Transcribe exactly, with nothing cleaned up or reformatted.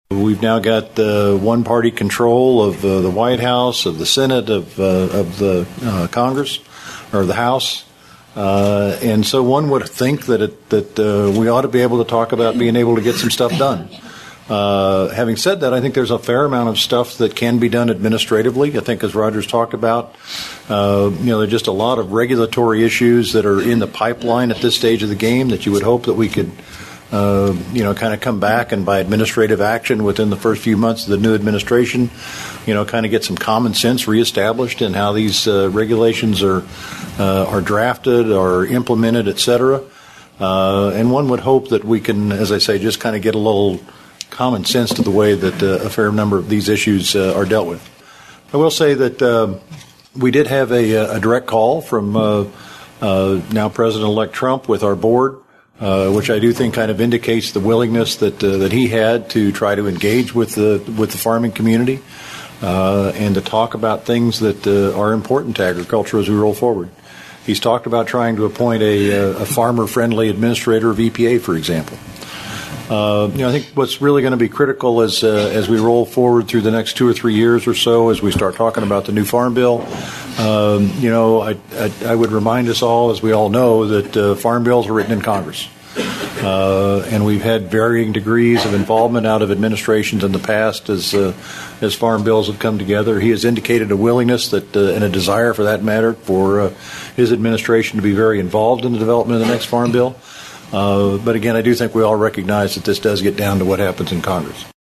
We've now got uh, one-party control of uh, the White House, of the Senate, of, uh, of the uh, Congress, or the House. Uh, and so one would think that it, that uh, we ought to be able to talk about being able to get some stuff done. Uh, having said that, I think there's a fair amount of stuff that can be done administratively. I think, as Roger's talked about, uh, you know, there are just a lot of regulatory issues that are in the pipeline at this stage of the game that you would hope that we could, uh, you know, kind of come back and by administrative action within the first few months of the new administration, you know, kind of get some common sense reestablished in how these uh, regulations are uh, are drafted or implemented, et cetera. Uh, and one would hope that we can, as I say, just kind of get a little common sense to the way that uh, a fair number of these issues uh, are dealt with. I will say that uh, we did have a, a direct call from uh, uh, now President-elect Trump with our board, uh, which I do think kind of indicates the willingness that uh, that he had to try to engage with the with the farming community uh, and to talk about things that uh, are important to agriculture as we roll forward. He's talked about trying to appoint a, a farmer-friendly administrator of E P A, for example. Uh, you know, I think what's really going to be critical as uh, as we roll forward through the next two or three years or so, as we start talking about the new farm bill, um, you know, I, I, I would remind us all, as we all know, that uh, farm bills are written in Congress. Uh, and we've had varying degrees of involvement out of administrations in the past as uh, as farm bills have come together. He has indicated a willingness that uh, and a desire, for that matter, for uh, his administration to be very involved in the development of the next farm bill. Uh, but again, I do think we all recognize that this does get down to what happens in Congress.